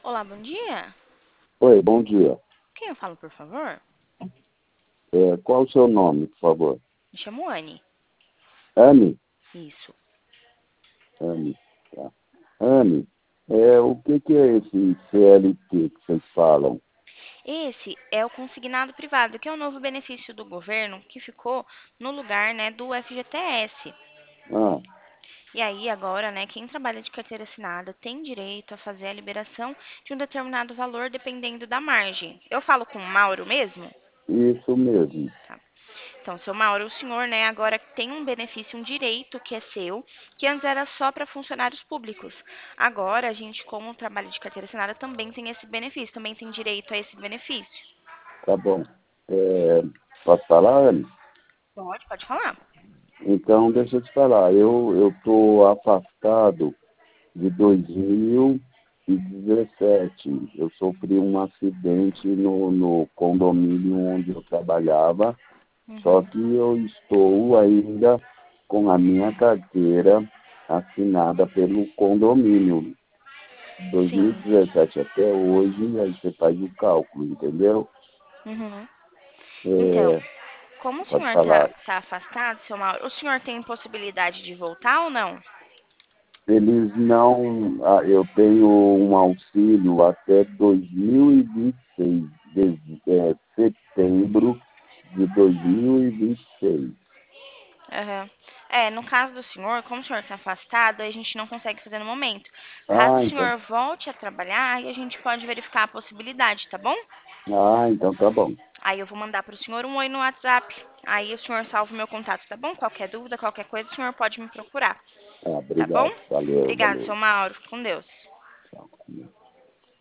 Olá, bom dia. Oi, bom dia. Quem eu falo, por favor? Qual o seu nome, por favor? Me chamo Anne. Anne? Isso. Anne, tá. Anne, o que é esse CLT que vocês falam? Esse é o consignado privado, que é o novo benefício do governo que ficou no lugar, né, do FGTS. Ah, E aí, agora, né, quem trabalha de carteira assinada tem direito a fazer a liberação de um determinado valor dependendo da margem. Eu falo com o Mauro mesmo? isso mesmo. Tá. Então, seu Mauro, o senhor, né, agora tem um benefício, um direito que é seu, que antes era só para funcionários públicos. Agora, a gente, como trabalho de carteira assinada, também tem esse benefício, também tem direito a esse benefício. Tá bom. Posso falar, Anne? Pode falar. Então, deixa eu te falar. Eu estou afastado de 2017. Eu sofri um acidente no condomínio onde eu trabalhava. Só Uhum. que eu estou ainda com a minha carteira assinada pelo condomínio. Sim. 2017 até hoje, aí você faz o cálculo, entendeu? Uhum. Então, É, como o pode senhor falar. tá afastado, seu Mauro, o senhor tem possibilidade de voltar ou não? Eles não. Eu tenho um auxílio até 2026, setembro de 2026. Aham. É, no caso do senhor, como o senhor está afastado, a gente não consegue fazer no momento. Caso Ah, o então, senhor volte a trabalhar, aí a gente pode verificar a possibilidade, tá bom? então tá bom. Aí eu vou mandar para o senhor um oi no WhatsApp. Aí o senhor salva o meu contato, tá bom? Qualquer dúvida, qualquer coisa, o senhor pode me procurar, tá bom? Obrigado. Valeu, Obrigada, valeu. seu Mauro. Fique com Deus. Tchau.